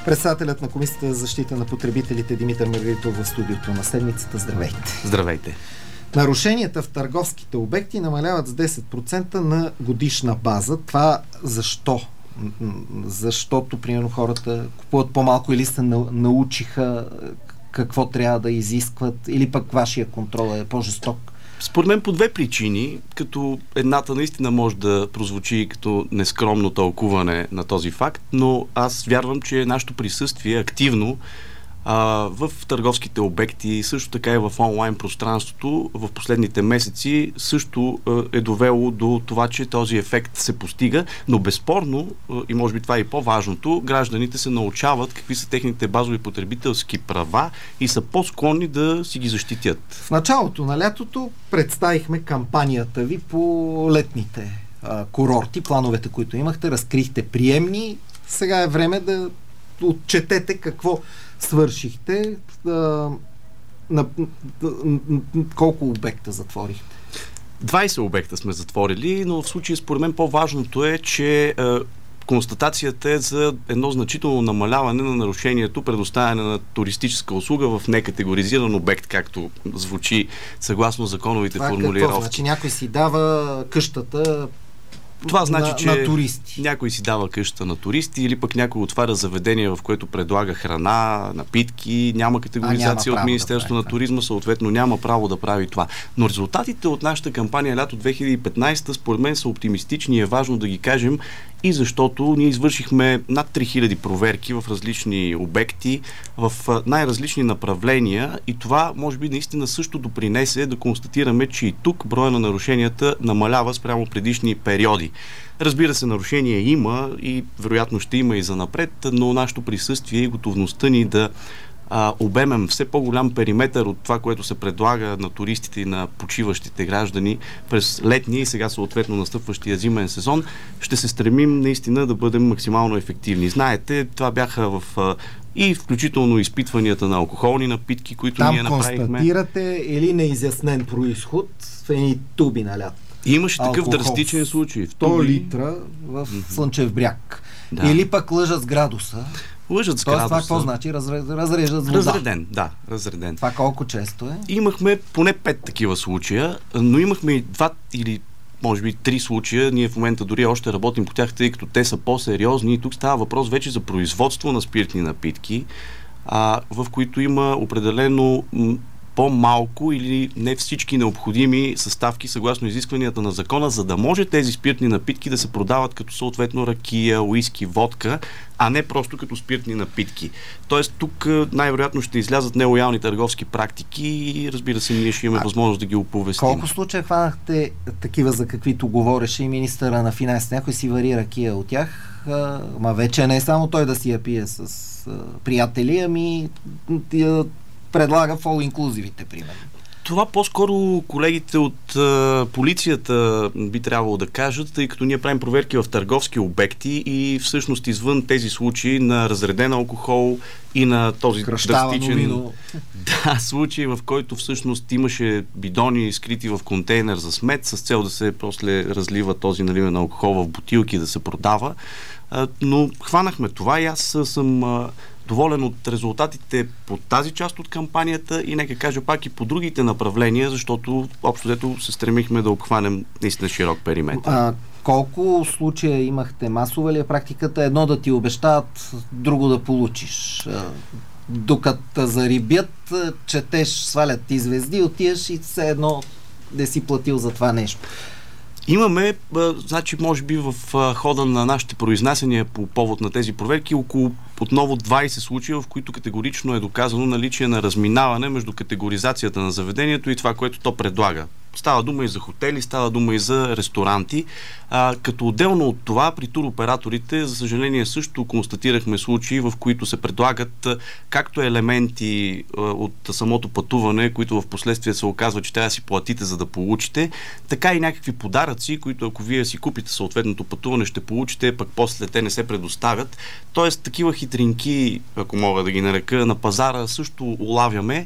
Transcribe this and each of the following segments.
Председателят на Комисията за защита на потребителите Димитър Маргаритов в студиото на седмицата. Здравейте! Здравейте! Нарушенията в търговските обекти намаляват с 10% на годишна база. Това защо? Защото, примерно, хората купуват по-малко или се научиха какво трябва да изискват, или пък вашия контрол е по-жесток? Според мен по две причини, като едната наистина може да прозвучи като нескромно тълкуване на този факт, но аз вярвам, че нашето присъствие активно в търговските обекти, също така и в онлайн пространството в последните месеци също е довело до това, че този ефект се постига, но безспорно, и може би това е и по-важното, гражданите се научават какви са техните базови потребителски права и са по-склонни да си ги защитят. В началото на лятото представихме кампанията ви по летните курорти, плановете, които имахте, разкрихте приемни. Сега е време да отчетете какво свършихте. Колко обекта затворихте? 20 обекта сме затворили, но в случая според мен по-важното е, че констатацията е за едно значително намаляване на нарушението, предоставяне на туристическа услуга в некатегоризиран обект, както звучи съгласно законовите формулировки. Какво значи? Някой си дава къщата това значи, че на туристи. Някой си дава къща на туристи или пък някой отваря заведение, в което предлага храна, напитки, няма категоризация от Министерството на туризма, съответно няма право да прави това. Но резултатите от нашата кампания лято 2015 според мен са оптимистични и е важно да ги кажем, и защото ние извършихме над 3000 проверки в различни обекти, в най-различни направления, и това може би наистина също допринесе да констатираме, че и тук броя на нарушенията намалява спрямо предишни периоди. Разбира се, нарушения има и вероятно ще има и занапред, но нашето присъствие и готовността ни да обемем все по-голям периметър от това, което се предлага на туристите и на почиващите граждани през летния и сега съответно настъпващия зимен сезон, ще се стремим наистина да бъдем максимално ефективни. Знаете, това бяха и включително изпитванията на алкохолни напитки, които там ние направихме. Там констатирате или неизяснен произход в едни туби на лято? Имаше такъв драстичен случай. 100 литра в Слънчев бряг. Да. Или пък лъжат с градуса. Лъжат с градуса. Това какво значи? Разрежат с вода. Разреден. Това колко често е? Имахме поне 5 такива случая, но имахме и 2 или може би 3 случая. Ние в момента дори още работим по тях, тъй като те са по-сериозни. И тук става въпрос вече за производство на спиртни напитки, в които има определено по-малко или не всички необходими съставки съгласно изискванията на закона, за да може тези спиртни напитки да се продават като съответно ракия, уиски, водка, а не просто като спиртни напитки. Тоест тук най-вероятно ще излязат нелоялни търговски практики и разбира се, ние ще имаме възможност да ги оповестим. Колко случая хванахте такива, за каквито говореше и министъра на финансите? Някой си вари ракия от тях, ма вече не е само той да си я пие с приятели, ами предлага all-inclusivите, примерно. Това по-скоро колегите от полицията би трябвало да кажат, тъй като ние правим проверки в търговски обекти и всъщност извън тези случаи на разреден алкохол и на този драстичен случай, в който всъщност имаше бидони скрити в контейнер за смет с цел да се после разлива този наливен алкохол в бутилки да се продава. Но хванахме това и аз съм доволен от резултатите по тази част от кампанията и нека кажа пак и по другите направления, защото общо взето се стремихме да обхванем наистина широк периметър. Колко случая имахте? Масова ли е практиката? Едно да ти обещават, друго да получиш? Докато зарибят, четеш, свалят ти звезди, отиваш и все едно да си платил за това нещо. Имаме, значи, може би в хода на нашите произнасяния по повод на тези проверки около отново 20 случая, в които категорично е доказано наличие на разминаване между категоризацията на заведението и това, което то предлага. Става дума и за хотели, става дума и за ресторанти. Като отделно от това, при туроператорите, за съжаление, също констатирахме случаи, в които се предлагат както елементи от самото пътуване, които в последствие се оказва, че трябва да си платите, за да получите, така и някакви подаръци, които ако вие си купите съответното пътуване, ще получите, пък после те не се предоставят. Тоест, такива хитринки, ако мога да ги нарека, на пазара също улавяме.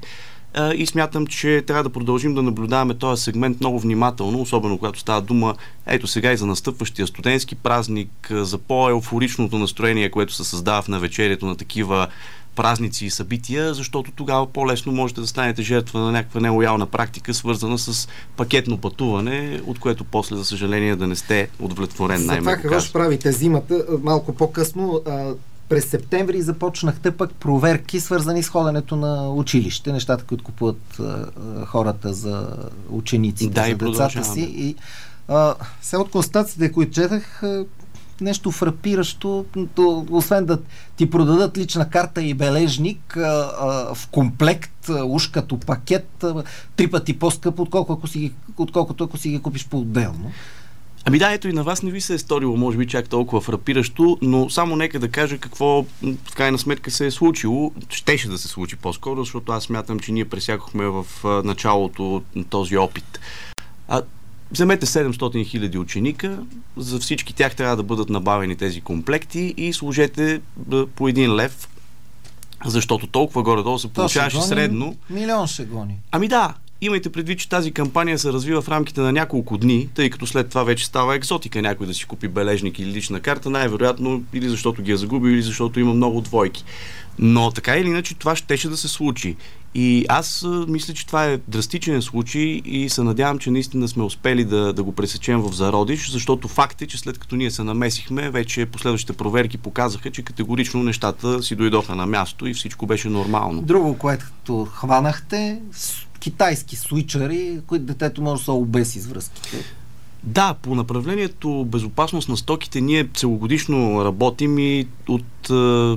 и смятам, че трябва да продължим да наблюдаваме този сегмент много внимателно, особено когато става дума ето сега и за настъпващия студентски празник, за по-еуфоричното настроение, което се създава в навечерието на такива празници и събития, защото тогава по-лесно можете да станете жертва на някаква нелоялна практика, свързана с пакетно пътуване, от което после, за съжаление, да не сте удовлетворен. За това какво ще правите зимата? Малко по-късно през септември започнахте пък проверки, свързани с ходенето на училище, нещата, които купуват хората за учениците, за децата си. И сега от констатациите, които четах, нещо фрапиращо, освен да ти продадат лична карта и бележник в комплект, уж като пакет, 3 пъти по-скъп, отколкото ако си ги купиш по-отделно. Ами да, ето и на вас не ви се е сторило, може би чак толкова фрапиращо, но само нека да кажа какво в крайна сметка се е случило. Щеше да се случи по-скоро, защото аз смятам, че ние пресякохме в началото на този опит. Вземете 700 хиляди ученика, за всички тях трябва да бъдат набавени тези комплекти и сложете по 1 лев, защото толкова горе-долу се получаваше средно. Милион ще гони. Ами да, имайте предвид, че тази кампания се развива в рамките на няколко дни, тъй като след това вече става екзотика някой да си купи бележник или лична карта, най-вероятно или защото ги е загубил, или защото има много двойки. Но така или иначе това щеше да се случи. И аз мисля, че това е драстичен случай и се надявам, че наистина сме успели да го пресечем в зародиш, защото факт е, че след като ние се намесихме, вече последващите проверки показаха, че категорично нещата си дойдоха на място и всичко беше нормално. Друго, което хванахте, китайски свичъри, които детето може да се обеси с връзките. Да, по направлението безопасност на стоките ние целогодишно работим и от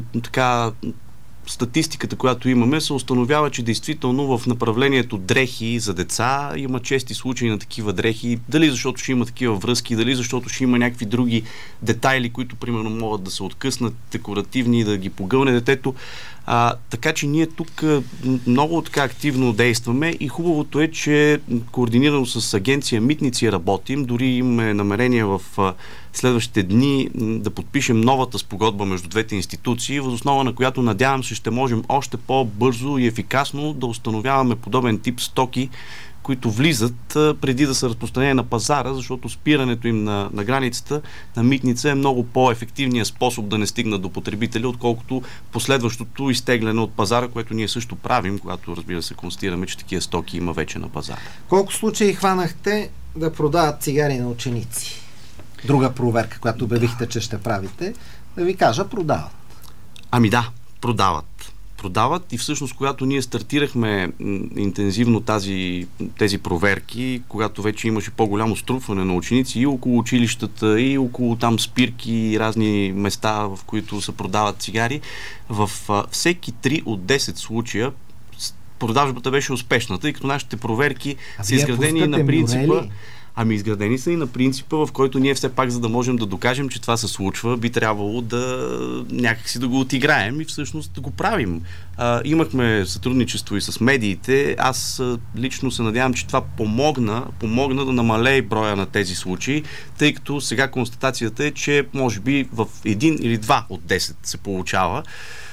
статистиката, която имаме, се установява, че действително в направлението дрехи за деца има чести случаи на такива дрехи. Дали защото ще има такива връзки, дали защото ще има някакви други детайли, които примерно могат да се откъснат, декоративни, да ги погълне детето. Така че ние тук много така активно действаме и хубавото е, че координирано с агенция Митници работим. Дори имаме намерение в следващите дни да подпишем новата спогодба между двете институции, въз основа на която надявам се ще можем още по-бързо и ефикасно да установяваме подобен тип стоки, които влизат преди да са разпространени на пазара, защото спирането им на границата на митница е много по-ефективният способ да не стигнат до потребителя, отколкото последващото изтегляне от пазара, което ние също правим, когато, разбира се, констатираме, че такива стоки има вече на пазара. Колко случаи хванахте да продават цигари на ученици? Друга проверка, която обявихте, че ще правите, да ви кажа, продават. Ами да, продават и всъщност, когато ние стартирахме интензивно тези проверки, когато вече имаше по-голямо струпване на ученици и около училищата, и около там спирки и разни места, в които се продават цигари, в всеки 3 от 10 случая продажбата беше успешна, тъй като нашите проверки са изградени на принципа... изградени са и на принципа, в който ние все пак, за да можем да докажем, че това се случва, би трябвало някакси да го отиграем и всъщност да го правим. Имахме сътрудничество и с медиите. Аз лично се надявам, че това помогна да намалее броя на тези случаи, тъй като сега констатацията е, че може би в 1 или 2 от 10 се получава.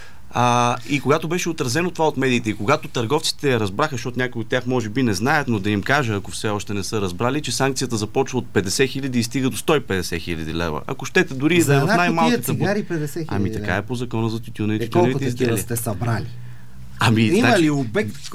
И когато беше отразено това от медиите и когато търговците разбраха, защото някои от тях може би не знаят, но да им кажа, ако все още не са разбрали, че санкцията започва от 50 хиляди и стига до 150 хиляди лева. Ако щете дори да е в най-малката... цигари 50 хиляди. Ами така е по закона за тютюна и тютюневите изделия. Колко сте събрали? Има ли обект,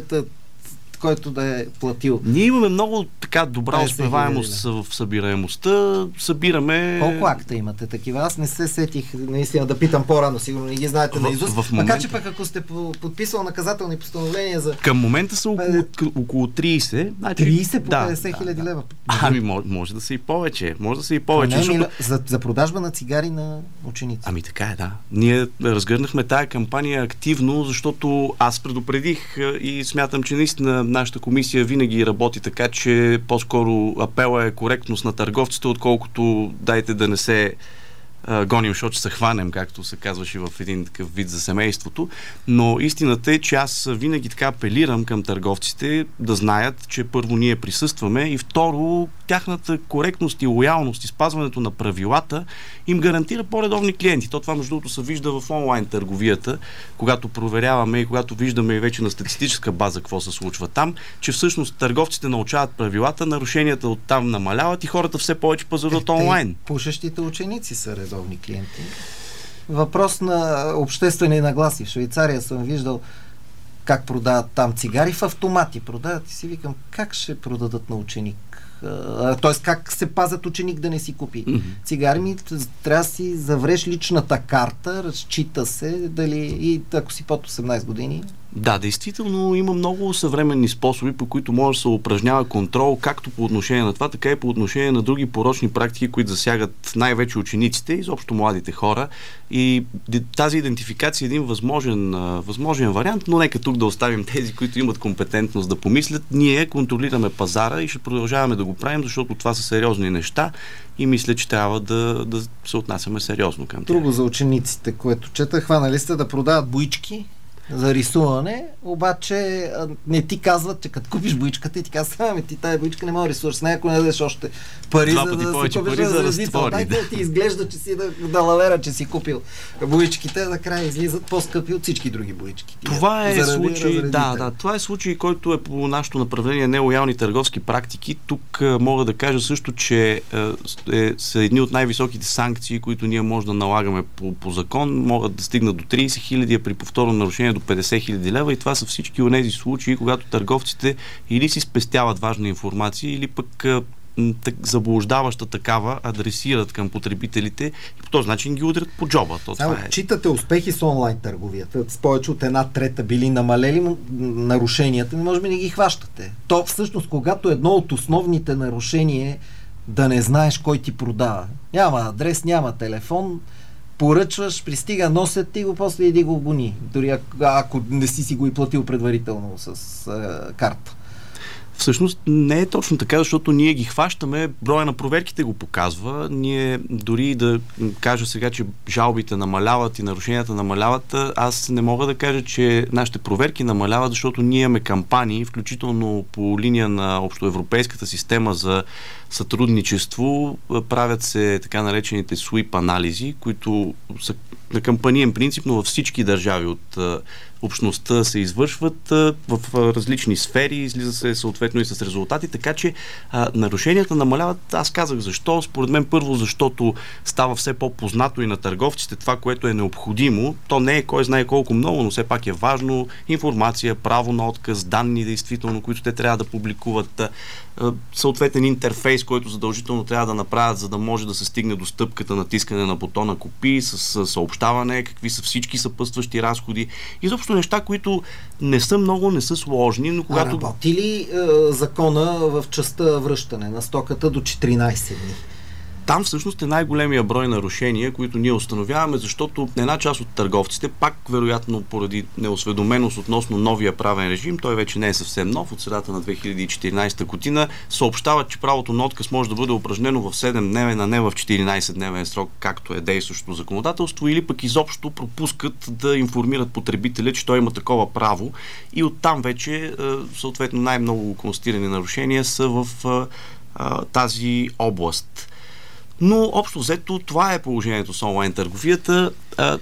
който да е платил? Ние имаме много така добра успеваемост в събираемостта. Събираме... Колко акта имате такива? Аз не се сетих наистина да питам по-рано, сигурно не ги знаете наизуст. Така че пък ако сте подписал наказателни постановления за... Към момента са около 30. 30 по 50 хиляди лева? Може да са и повече. Защото... За продажба на цигари на ученици. Ами така е, да. Ние разгърнахме тая кампания активно, защото аз предупредих и смятам, че наистина нашата комисия винаги работи така, че по-скоро апела е коректност на търговците, отколкото дайте да не се гоним, защото ще се хванем, както се казваше в един такъв вид за семейството. Но истината е, че аз винаги така апелирам към търговците да знаят, че първо ние присъстваме и второ, тяхната коректност и лоялност и спазването на правилата им гарантира по-редовни клиенти. Това между другото се вижда в онлайн търговията, когато проверяваме и когато виждаме и вече на статистическа база какво се случва там, че всъщност търговците научават правилата, нарушенията оттам намаляват и хората все повече пазаруват онлайн. Пушещите ученици са редовни клиенти. Въпрос на обществени нагласи. В Швейцария съм виждал как продават там цигари в автомати. Продават и си викам, как ще продадат на ученик? Т.е. как се пазят ученик да не си купи цигари? Трябва да си завреш личната карта, разчита се дали и ако си под 18 години. Да, действително има много съвременни способи, по които може да се упражнява контрол, както по отношение на това, така и по отношение на други порочни практики, които засягат най-вече учениците и изобщо младите хора. И тази идентификация е един възможен вариант, но нека тук да оставим тези, които имат компетентност да помислят. Ние контролираме пазара и ще продължаваме да го правим, защото това са сериозни неща и мисля, че трябва да се отнасяме сериозно към тях. Друго за учениците, което чета, хванали сте да продават боички за рисуване, обаче не ти казват, че като купиш боичката и ти казват, ти тази боичка не може да рисуваш с нея, ако не дадеш още пари, за да си купиш разтвори. Да ти изглежда, че си да лавера, че си купил боичките, накрая излизат по-скъпи от всички други боички. Това е случай, това е случай, който е по нашето направление нелоялни търговски практики. Тук мога да кажа също, че са едни от най-високите санкции, които ние може да налагаме по закон, могат да стигнат до 30 000, а при повторно нарушение до 50 000 лева, и това са всички от тези случаи, когато търговците или си спестяват важна информация, или пък заблуждаваща такава адресират към потребителите и по този начин ги удрят по джоба. Читате успехи с онлайн търговията. С повече от 1/3 били намалели нарушенията, може би не ги хващате. То всъщност, когато едно от основните нарушения е да не знаеш кой ти продава. Няма адрес, няма телефон, поръчваш, пристига, носят ти го, после иди го гони. Дори ако не си го и платил предварително с карта. Всъщност не е точно така, защото ние ги хващаме, броя на проверките го показва. Ние дори да кажа сега, че жалбите намаляват и нарушенията намаляват, аз не мога да кажа, че нашите проверки намаляват, защото ние имаме кампании, включително по линия на общоевропейската система за сътрудничество, правят се така наречените SWIP анализи, които са на кампаниен принцип, но във всички държави от общността се извършват в различни сфери, излиза се съответно и с резултати, така че нарушенията намаляват. Аз казах защо. Според мен първо, защото става все по-познато и на търговците това, което е необходимо. То не е кой знае колко много, но все пак е важно. Информация, право на отказ, данни действително, които те трябва да публикуват, съответен интерфейс, който задължително трябва да направят, за да може да се стигне до стъпката натискане на бутона купи, с съобщаване, какви са всички съпътстващи разходи. Изобщо неща, които не са много, не са сложни, но когато... Работи ли закона в частта връщане на стоката до 14 дни? Там всъщност е най-големия брой нарушения, които ние установяваме, защото една част от търговците, пак вероятно поради неосведоменост относно новия правен режим, той вече не е съвсем нов, от средата на 2014 година, съобщават, че правото на отказ може да бъде упражнено в 7-дневен, а не в 14-дневен срок, както е действащото законодателство, или пък изобщо пропускат да информират потребителя, че той има такова право, и оттам вече съответно най-много констатирани нарушения са в тази област. Но общо взето това е положението с онлайн търговията.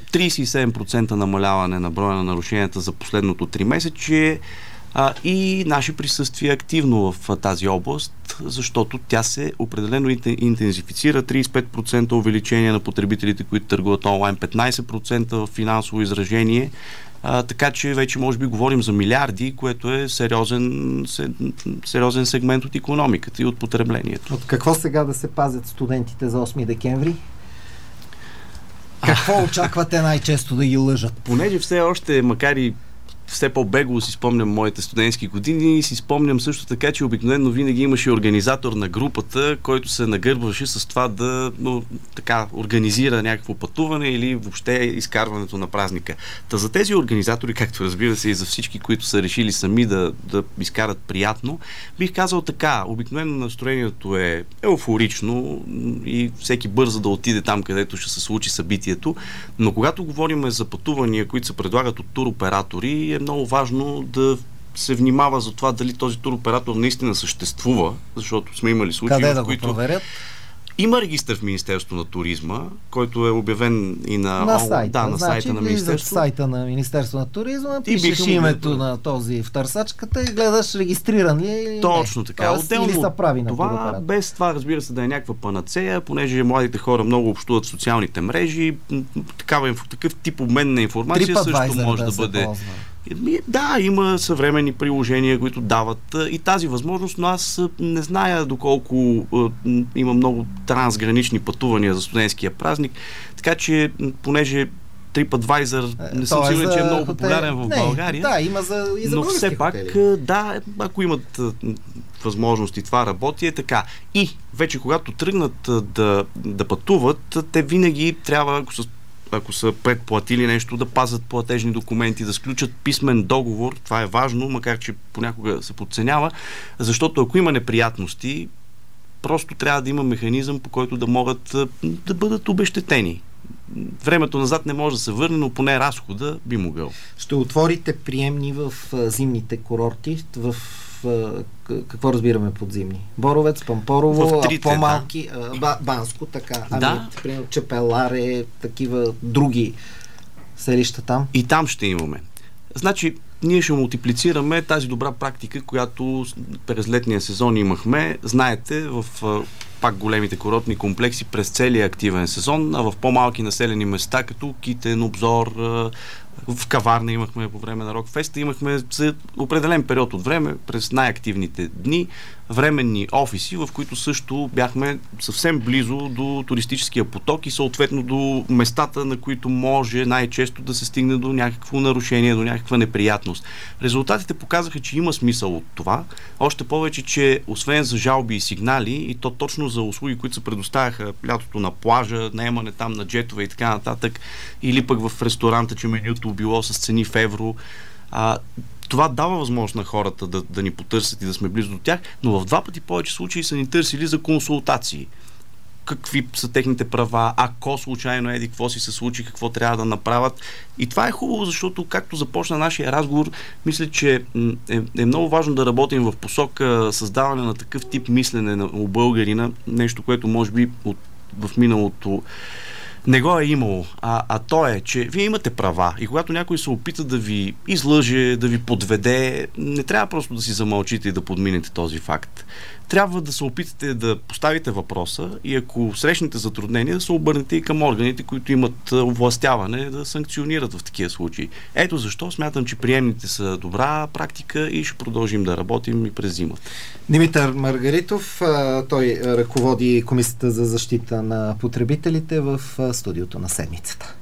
37% намаляване на броя на нарушенията за последното 3 месече и наше присъствие активно в тази област, защото тя се определено интензифицира. 35% увеличение на потребителите, които търгуват онлайн, 15% в финансово изражение. Така че вече може би говорим за милиарди, което е сериозен сегмент от икономиката и от потреблението. От какво сега да се пазят студентите за 8 декември? Какво очаквате най-често да ги лъжат? Понеже все още, макар и все по-бегло си спомням моите студентски години и си спомням също така, че обикновено винаги имаше организатор на групата, който се нагърбваше с това да организира някакво пътуване или въобще изкарването на празника. Та за тези организатори, както разбира се и за всички, които са решили сами да изкарат приятно, бих казал така, обикновено настроението е еуфорично и всеки бърза да отиде там, където ще се случи събитието, но когато говорим за пътувания, които се предлагат от туроператори, е много важно да се внимава за това дали този туроператор наистина съществува, защото сме имали случаи, в които го проверят? Има регистър в Министерството на туризма, който е обявен и на сайта. На сайта на Министерството. В сайта на Министерството на туризма пишеш името на този в търсачката и гледаш регистриран ли е. Точно така. Отделно или са прави на това, без това, разбира се, да е някаква панацея, понеже младите хора много общуват в социалните мрежи, такъв тип обмен на информация също може да бъде. Да, има съвременни приложения, които дават и тази възможност, но аз не зная доколко има много трансгранични пътувания за студентския празник, така че понеже TripAdvisor не съм сигурен, че е много популярен в България. Да, има и за но все пак, да, ако имат възможности, това работи, е така. И вече когато тръгнат да пътуват, те винаги трябва, ако са предплатили нещо, да пазят платежни документи, да сключат писмен договор. Това е важно, макар че понякога се подценява, защото ако има неприятности, просто трябва да има механизъм, по който да могат да бъдат обезщетени. Времето назад не може да се върне, но поне разхода би могъл. Ще отворите приемни в зимните курорти, в какво разбираме под зимни? Боровец, Пампорово, по-малки, Банско, така. Примерно Чепеларе, такива други селища там. И там ще имаме. Значи, ние ще мултиплицираме тази добра практика, която през летния сезон имахме. Знаете, в пак големите курортни комплекси през целия активен сезон, а в по-малки населени места, като Китен, Обзор, в Каварна имахме по време на Рокфеста, имахме за определен период от време, през най-активните дни, временни офиси, в които също бяхме съвсем близо до туристическия поток и съответно до местата, на които може най-често да се стигне до някакво нарушение, до някаква неприятност. Резултатите показаха, че има смисъл от това. Още повече, че освен за жалби и сигнали, и то точно за услуги, които се предоставяха лятото на плажа, наемане там на джетове и така нататък, или пък в ресторанта, че менюто било с цени в евро, това дава възможност на хората да ни потърсят и да сме близо до тях, но в 2 пъти повече случаи са ни търсили за консултации. Какви са техните права, ако случайно какво си се случи, какво трябва да направят. И това е хубаво, защото както започна нашия разговор, мисля, че е много важно да работим в посока създаване на такъв тип мислене у българина, нещо, което може би в миналото не го е имало, а то е, че вие имате права и когато някой се опита да ви излъже, да ви подведе, не трябва просто да си замълчите и да подминете този факт. Трябва да се опитате да поставите въпроса и ако срещнете затруднения, да се обърнете и към органите, които имат овластяване да санкционират в такива случаи. Ето защо смятам, че приемните са добра практика и ще продължим да работим и през зимата. Димитър Маргаритов, той ръководи Комисията за защита на потребителите в студиото на седмицата.